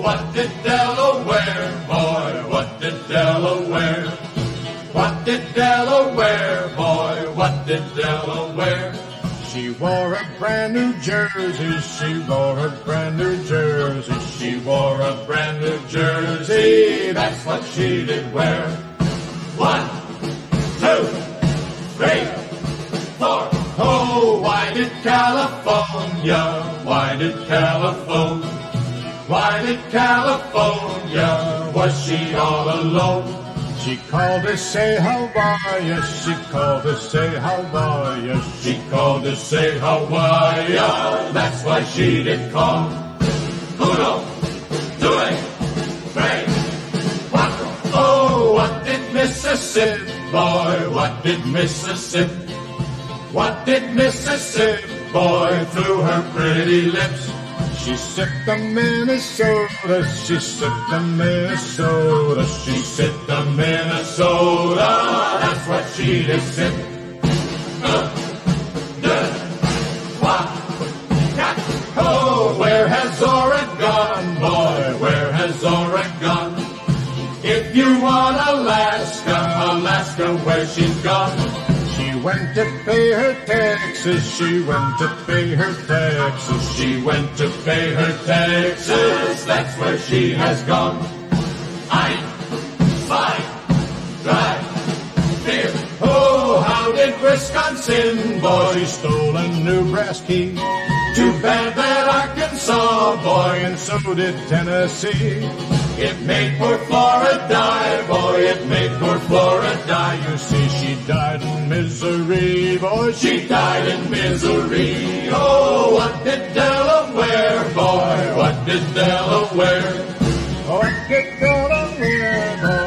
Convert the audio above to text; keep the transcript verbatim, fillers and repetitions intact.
what did Delaware, boy, what did Delaware? What did Delaware, boy, what did Delaware? She wore a brand new jersey, she wore a brand new jersey, She wore a brand new jersey, that's what she did wear. One, two, three, four. Oh, why did California, why did California, why did California, was she all alone? She called to say how are ya, she called to say how are ya, She called to say how are ya, that's why she did call. Uno, two, three, cuatro. Oh, what did Mississippi, boy, what did Mississippi, what did Mississippi, boy, through her pretty lips? She sipped the Minnesota, she sipped the Minnesota, She sipped the Minnesota, that's what she did sip. Uh, deux, trois, quatre. Oh, where has Oregon, boy, where has Oregon? If you want Alaska, Alaska, where she's gone. She went to pay her taxes, she went to pay her taxes, She went to pay her taxes, that's where she has gone. Ein, zwei, drei, vier. Oh, how did Wisconsin, boy, she stole a new brass key. too bad that Arkansas, boy, And so did Tennessee. it made poor Florida, boy, it made poor Florida. You see, she died in misery, boy, she She died in misery. Oh, what did Delaware, boy, what did Delaware? what did Delaware, boy,